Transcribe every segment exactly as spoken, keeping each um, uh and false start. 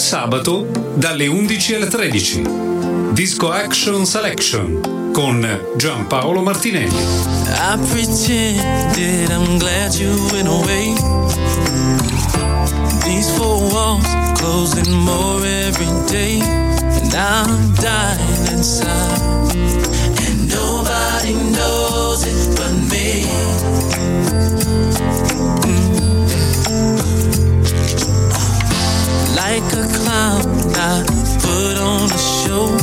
sabato dalle undici alle tredici. Disco Action Selection con Giampaolo Martinelli. I pretended I'm glad you went away. These four walls closing more every day, and I'm dying inside, and nobody knows it but me. Mm. Like a clown, I put on a show.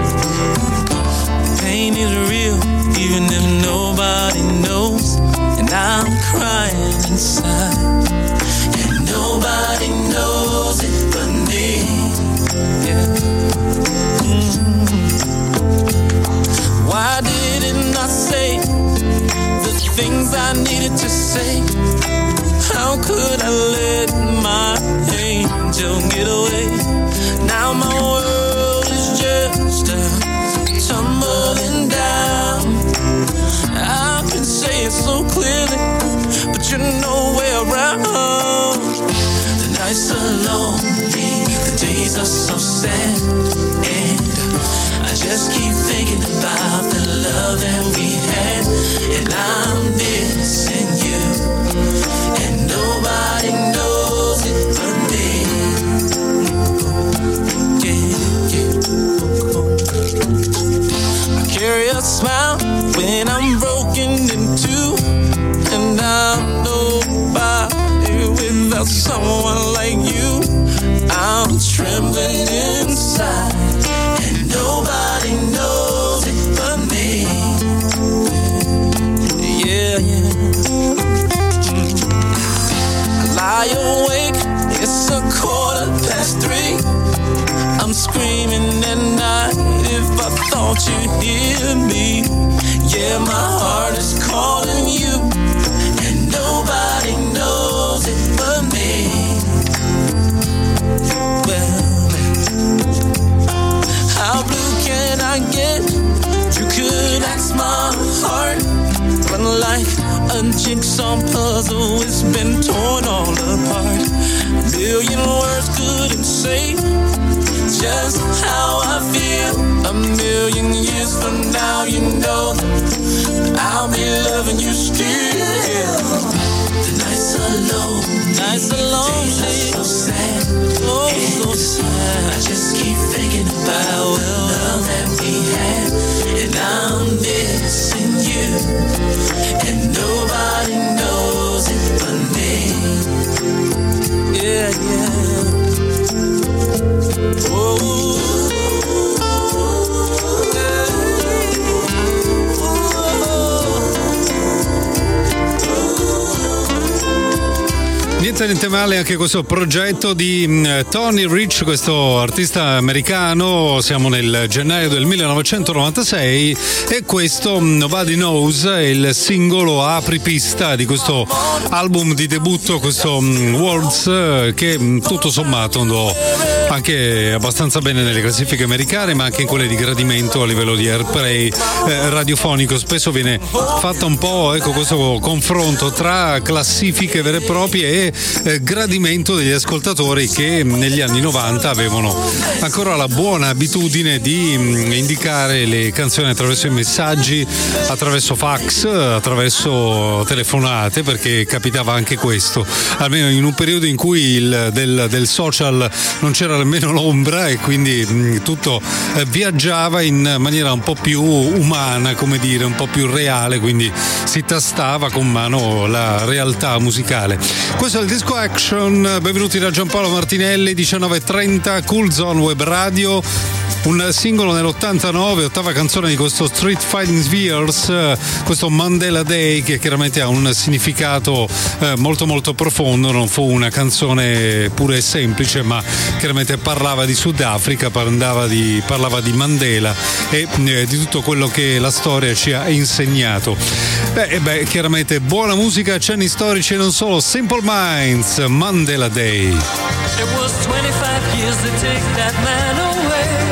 Pain is real, even if nobody knows, and I'm crying inside, and nobody knows it but me. Yeah. Mm. Why didn't I say the things I needed to say? How could I let my angel get away? Now my world is just a tumbling down. I can say it so clearly, but you're nowhere around. The nights are lonely, the days are so sad, and I just keep thinking about the love that we had, and I'm missing you, and nobody knows it but me. Yeah, yeah. I carry a smile when I'm broken in two, and I'm nobody without someone like you. I'm trembling inside, and nobody knows it but me. Yeah, yeah. I lie awake, it's a quarter past three. I'm screaming at night if I thought you'd hear me. Yeah, my heart is calling you, and nobody knows it but me. Well, how blue can I get? You could ask my heart, but like a jigsaw puzzle, it's been torn all apart. A million words couldn't say just how I feel. A million years from now, you know I'll be loving you still. The nights are lonely, nights are lonely, so sad, oh so sad. I just keep thinking about the love that we had, and I'm missing you, and nobody knows it but me. Yeah, yeah. Oh. Niente, niente male anche questo progetto di uh, Tony Rich, questo artista americano. Siamo nel gennaio del millenovecentonovantasei e questo Nobody Knows è il singolo apripista di questo album di debutto, questo um, Worlds, uh, che um, tutto sommato andò anche abbastanza bene nelle classifiche americane, ma anche in quelle di gradimento a livello di airplay eh, radiofonico. Spesso viene fatto un po', ecco, questo confronto tra classifiche vere e proprie e eh, gradimento degli ascoltatori che negli anni novanta avevano ancora la buona abitudine di mh, indicare le canzoni attraverso i messaggi, attraverso fax, attraverso telefonate, perché capitava anche questo, almeno in un periodo in cui il, del, del social non c'era almeno l'ombra, e quindi mh, tutto eh, viaggiava in maniera un po' più umana, come dire, un po' più reale, quindi si tastava con mano la realtà musicale. Questo è il Disco Action, benvenuti da Giampaolo Martinelli, diciannove e trenta, Cool Zone Web Radio. Un singolo nell'ottantanove, ottava canzone di questo Street Fighting Spheres, questo Mandela Day, che chiaramente ha un significato eh, molto molto profondo. Non fu una canzone pura e semplice, ma chiaramente parlava di Sudafrica, parlava di, parlava di Mandela e eh, di tutto quello che la storia ci ha insegnato. Beh, e beh, chiaramente buona musica, cenni storici e non solo. Simple Minds, Mandela Day. It was twenty-five years to take that man away.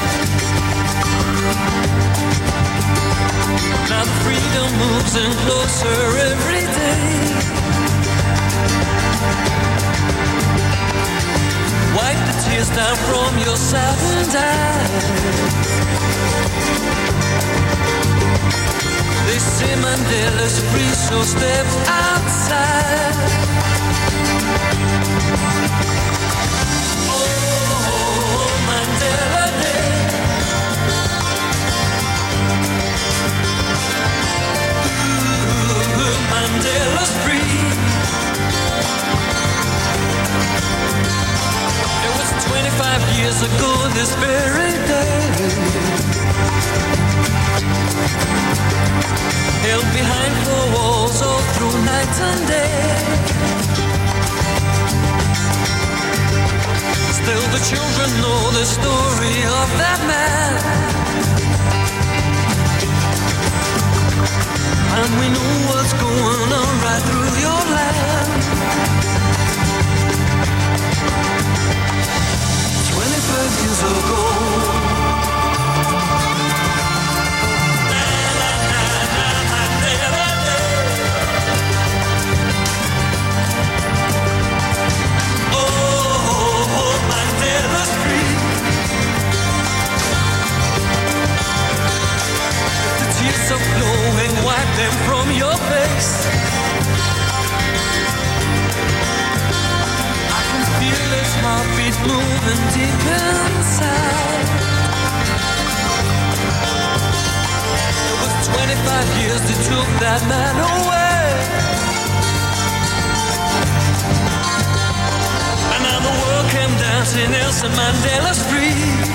Now the freedom moves in closer every day. Wipe the tears tears down from your saddened eyes. They say Mandela's free, so step outside. Oh, Mandela Day. Ooh, Mandela's free. It was twenty-five years ago this very day. Held behind four walls all through night and day. Still the children know the story of that man, and we know what's going on right through your land. Twenty-five years ago. Of flowing, wipe them from your face. I can feel his heartbeat moving deep inside. It was twenty-five years that took that man away, and now the world came down to Nelson Mandela's free.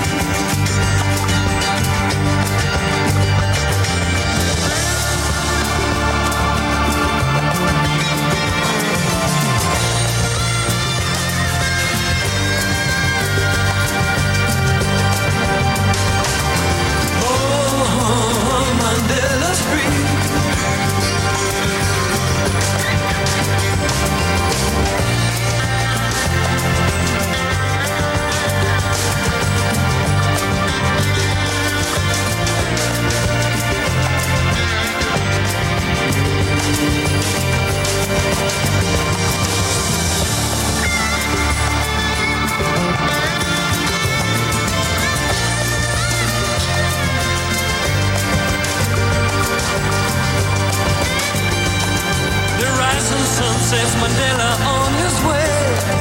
Says Mandela on his way.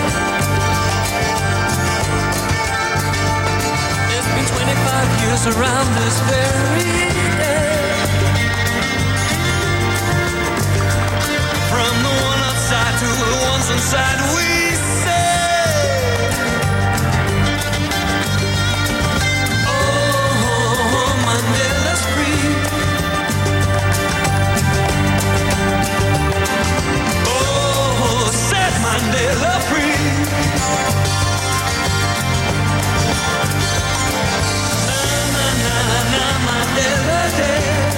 It's been twenty-five years around this very day. From the one outside to the ones inside, we say, oh, Mandela's free. Mandela free. Na na na na Mandela Day.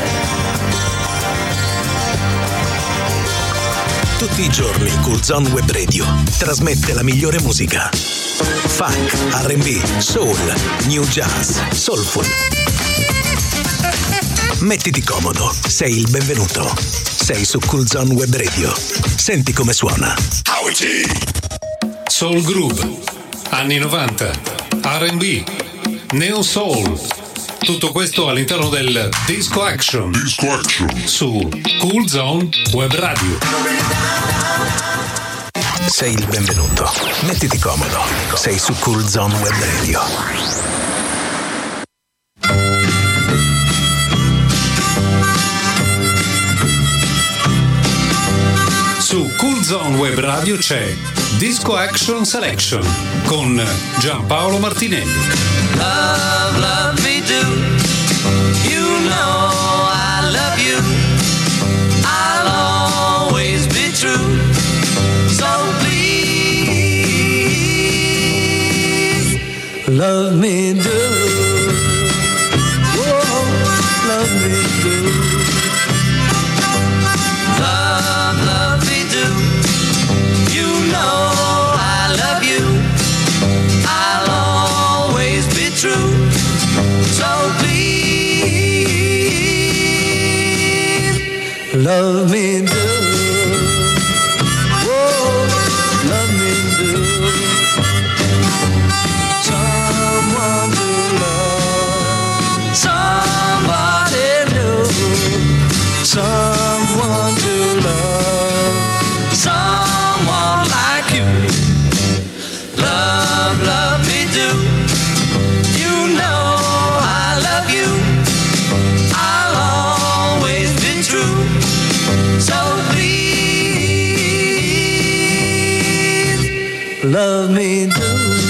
Tutti i giorni Cool Zone Web Radio trasmette la migliore musica. Funk, R and B, soul, new jazz, soulful. Mettiti comodo, sei il benvenuto. Sei su Cool Zone Web Radio. Senti come suona. Soul Groove, anni novanta, R and B, Neo Soul. Tutto questo all'interno del Disco Action. Disco Action. Su Cool Zone Web Radio. Sei il benvenuto. Mettiti comodo. Sei su Cool Zone Web Radio. Su Cool Zone Web Radio c'è Disco Action Selection con Giampaolo Martinelli. Love, love me do. You know I love you. I'll always be true. So please, love me do. Oh, love me do. Love, love me do. You know I love you. I'll always be true. So please, love me do. Oh, love me do. love me do.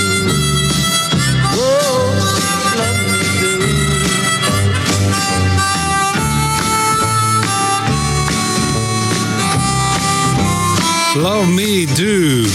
Love Me Do,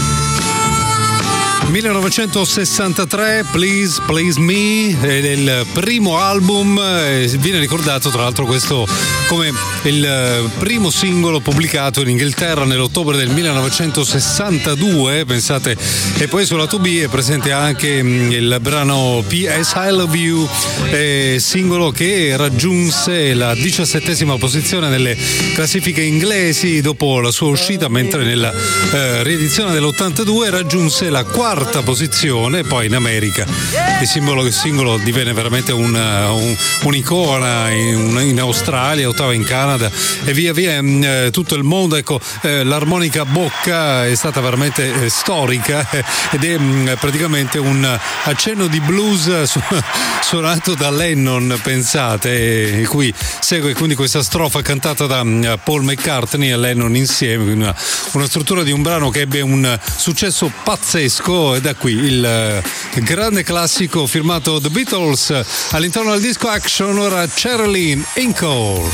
millenovecentosessantatré, Please Please Me, è il primo album, viene ricordato tra l'altro questo come il primo singolo pubblicato in Inghilterra nell'ottobre del millenovecentosessantadue, pensate, e poi sulla due B è presente anche il brano P S I Love You, eh, singolo che raggiunse la diciassettesima posizione nelle classifiche inglesi dopo la sua uscita, mentre nella eh, riedizione dell'ottantadue raggiunse la quarta posizione. Poi in America il singolo, il singolo divenne veramente una, un, un'icona in, in Australia, ottava in Canada e via via in eh, tutto il mondo. Ecco, eh, l'armonica a bocca è stata veramente eh, storica eh, ed è mh, praticamente un accenno di blues su, suonato da Lennon, pensate, e cui segue quindi questa strofa cantata da mh, Paul McCartney e Lennon insieme, quindi una, una struttura di un brano che ebbe un successo pazzesco, e da qui il uh, grande classico firmato The Beatles all'interno del disco Action. Ora Sherilyn Incoul.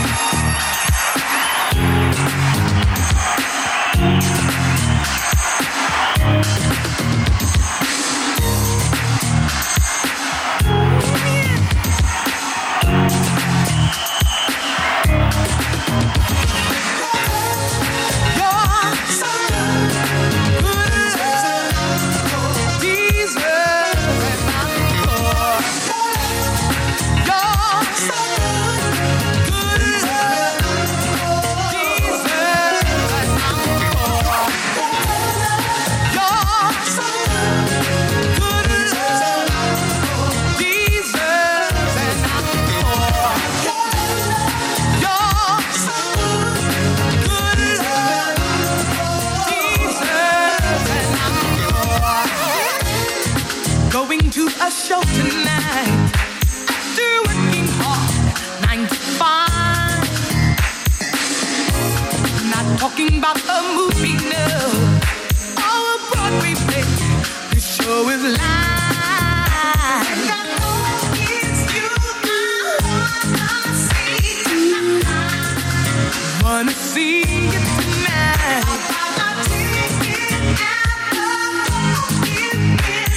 Talking about a movie, no, or a Broadway play. The show is live. And I know it's you I wanna see. Wanna see you tonight. I buy my ticket at the movie.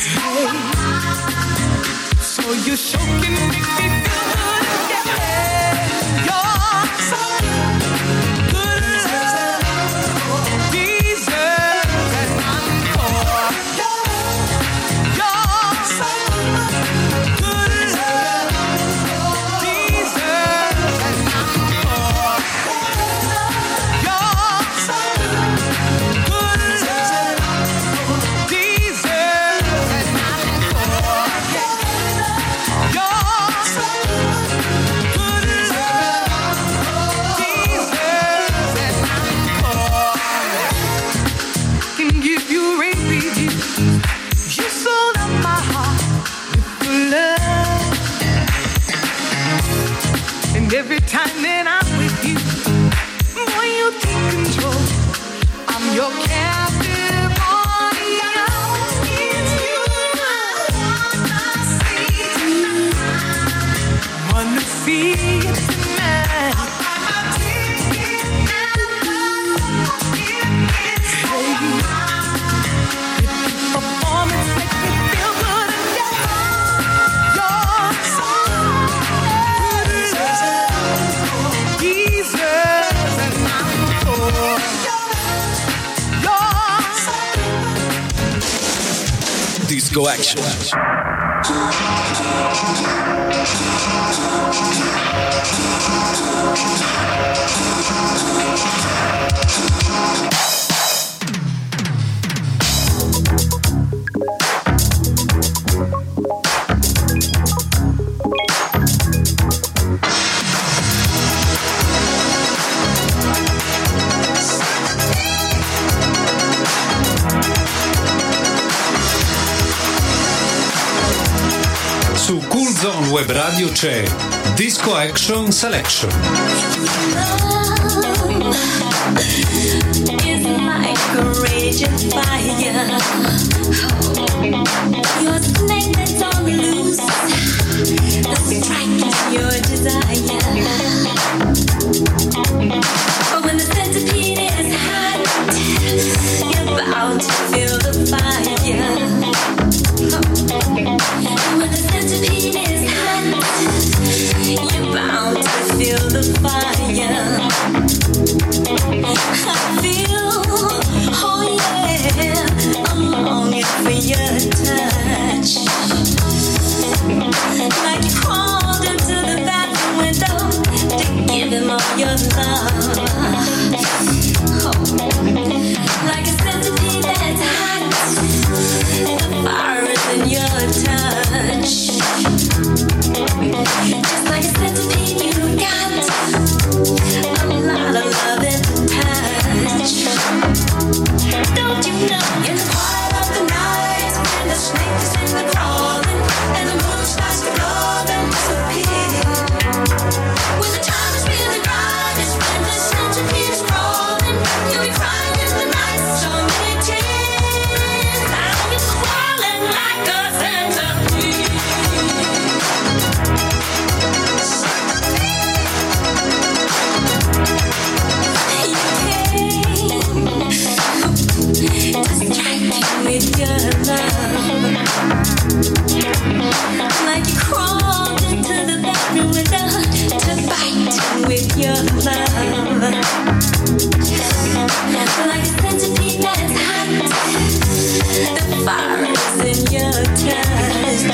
So your show can make me feel good, yeah. You're so every time that I'm with you, boy, you take control. I'm your captive audience. It's you I wanna see. Wanna see you tonight. I'll buy my ticket and the ticket is mine. If the performance makes me feel good enough, you're so Disco Action. Su Cool Zone Web Radio c'è Disco Action Selection. Is like a raging fire. Your snake that's on the loose. The strike is your desire. But when the centipede is hot, you're bound to feel the fire. When the centipede is hot, you're bound to feel the fire. I feel, oh yeah, I'm longing for your touch. Like you crawled into the bathroom window to give him all your love. Oh, like a centipede that's hot, the fire is in your touch. Just like a centipede you got a lot of love and touch. Don't you know in the quiet of the night when the snake is in the crawling and the moon starts to glow and disappear, when the time is really right is when the centipede is crawling, you'll be crying in the night so many tears. Now you're crawling like a centipede. With your love, like you crawled into the bedroom window to bite with your love, like a centipede that's hot, the fire is in your touch.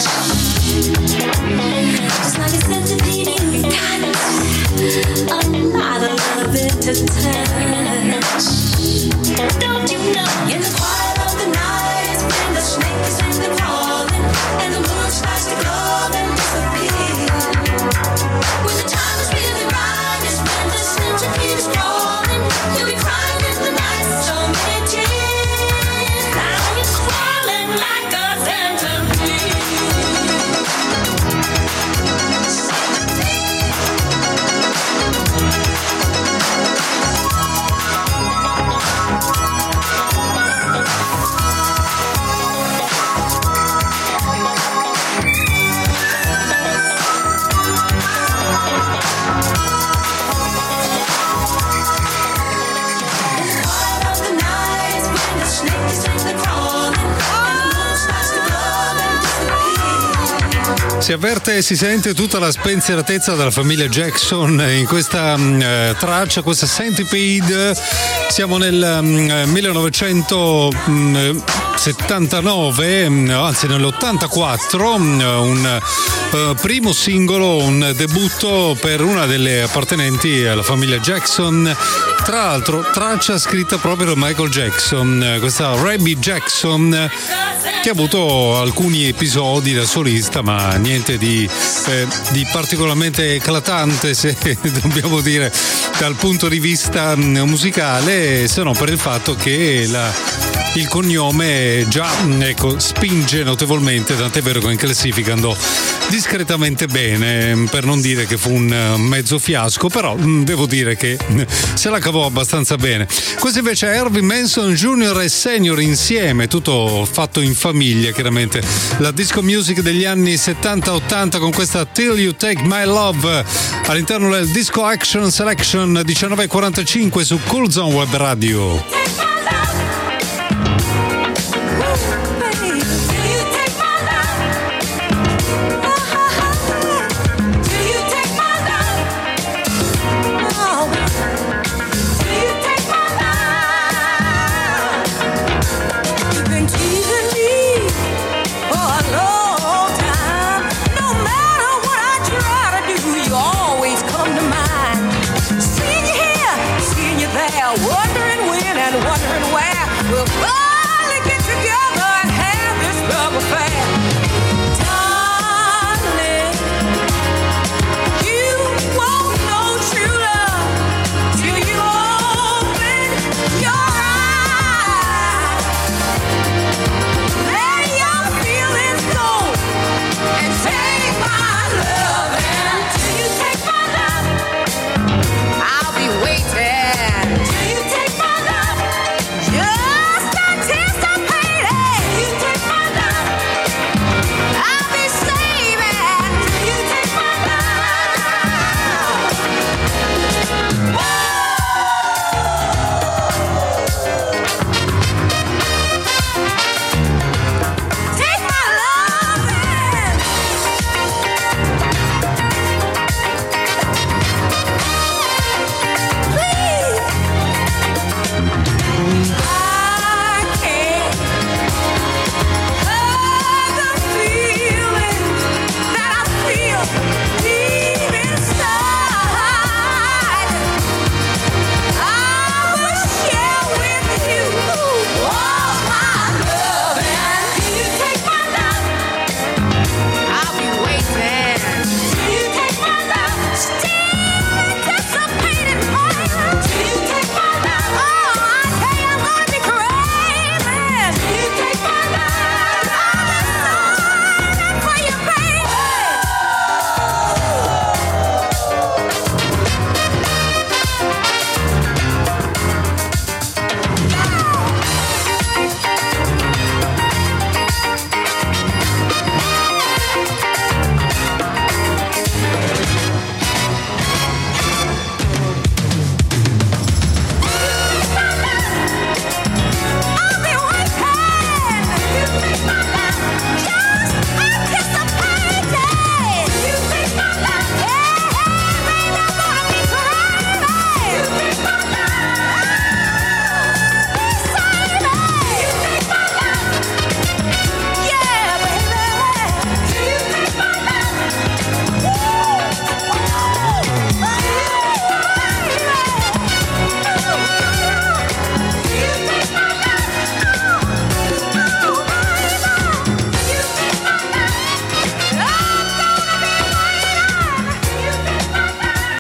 Just like a centipede you got a lot of love to touch. Don't you know in the quiet of the night when the snake is in the crawling and the moon starts to glow and disappear, when the time is really right is when the centipede is crawling, you'll be crying in the night so many tears. Now you're crawling like a centipede. Si avverte e si sente tutta la spensieratezza della famiglia Jackson in questa uh, traccia, questa Centipede. Siamo nel um, millenovecentosettantanove, anzi nell'ottantaquattro, un uh, primo singolo, un debutto per una delle appartenenti alla famiglia Jackson. Tra l'altro traccia scritta proprio da Michael Jackson, questa Rabbi Jackson, che ha avuto alcuni episodi da solista, ma niente di, eh, di particolarmente eclatante, se dobbiamo dire, dal punto di vista musicale, se no per il fatto che la, il cognome già ecco, spinge notevolmente, tant'è vero che in classifica andò discretamente bene, per non dire che fu un mezzo fiasco, però devo dire che se la cavò abbastanza bene. Questo invece è Irving Manson Junior e Senior insieme, tutto fatto in famiglia, chiaramente la disco music degli anni settanta ottanta con questa Till You Take My Love all'interno del Disco Action Selection diciannove e quarantacinque su Cool Zone Web Radio.